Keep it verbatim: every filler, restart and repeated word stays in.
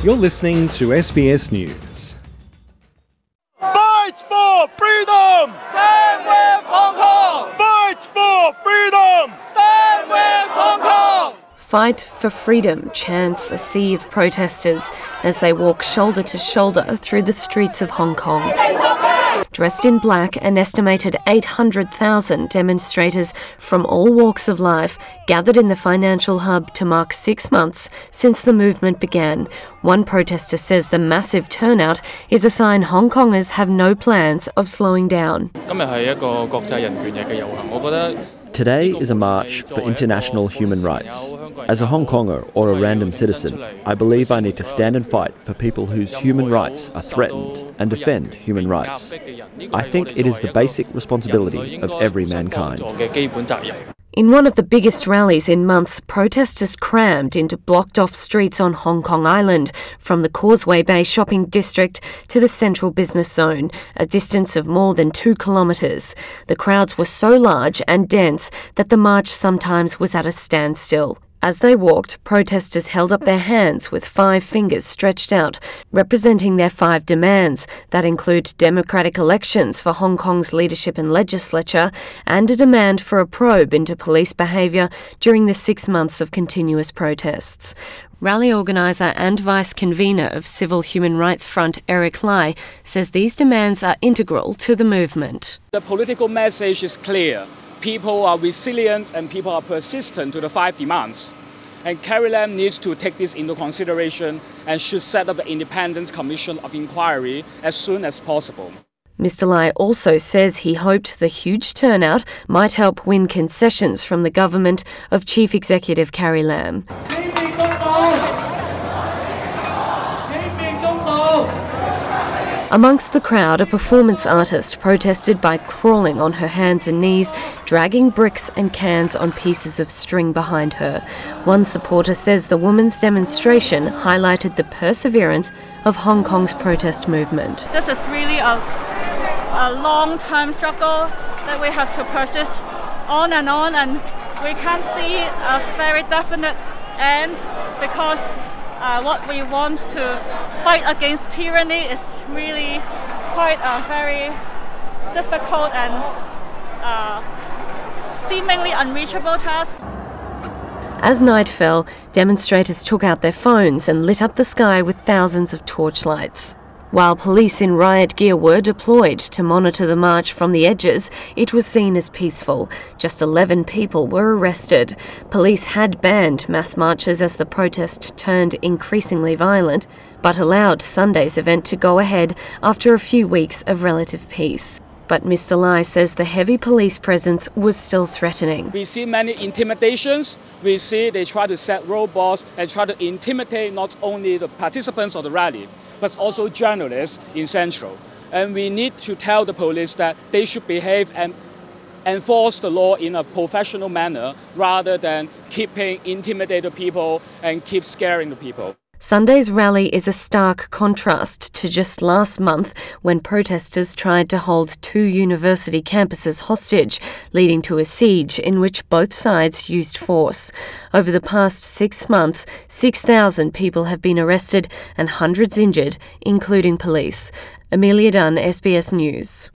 You're listening to S B S News. Fight for freedom! Stand with Hong Kong! Fight for freedom! Stand with Hong Kong! Fight for freedom chants a sea of protesters as they walk shoulder to shoulder through the streets of Hong Kong. Dressed in black, an estimated eight hundred thousand demonstrators from all walks of life gathered in the financial hub to mark six months since the movement began. One protester says the massive turnout is a sign Hong Kongers have no plans of slowing down. Today is a march for international human rights. As a Hong Konger or a random citizen, I believe I need to stand and fight for people whose human rights are threatened and defend human rights. I think it is the basic responsibility of every mankind. In one of the biggest rallies in months, protesters crammed into blocked-off streets on Hong Kong Island, from the Causeway Bay shopping district to the central business zone, a distance of more than two kilometres. The crowds were so large and dense that the march sometimes was at a standstill. As they walked, protesters held up their hands with five fingers stretched out, representing their five demands that include democratic elections for Hong Kong's leadership and legislature, and a demand for a probe into police behaviour during the six months of continuous protests. Rally organiser and vice convener of Civil Human Rights Front, Eric Lai, says these demands are integral to the movement. The political message is clear. People are resilient and people are persistent to the five demands. And Carrie Lam needs to take this into consideration and should set up an independent commission of inquiry as soon as possible. Mister Lai also says he hoped the huge turnout might help win concessions from the government of Chief Executive Carrie Lam. Amongst the crowd, a performance artist protested by crawling on her hands and knees, dragging bricks and cans on pieces of string behind her. One supporter says the woman's demonstration highlighted the perseverance of Hong Kong's protest movement. This is really a, a long-term struggle that we have to persist on and on, and we can't see a very definite end because Uh, what we want to fight against tyranny is really quite a very difficult and uh, seemingly unreachable task. As night fell, demonstrators took out their phones and lit up the sky with thousands of torchlights. While police in riot gear were deployed to monitor the march from the edges, it was seen as peaceful. Just eleven people were arrested. Police had banned mass marches as the protest turned increasingly violent, but allowed Sunday's event to go ahead after a few weeks of relative peace. But Mister Lai says the heavy police presence was still threatening. We see many intimidations. We see they try to set roadblocks and try to intimidate not only the participants of the rally, but also journalists in Central. And we need to tell the police that they should behave and enforce the law in a professional manner rather than keeping intimidated people and keep scaring the people. Sunday's rally is a stark contrast to just last month when protesters tried to hold two university campuses hostage, leading to a siege in which both sides used force. Over the past six months, six thousand people have been arrested and hundreds injured, including police. Amelia Dunn, S B S News.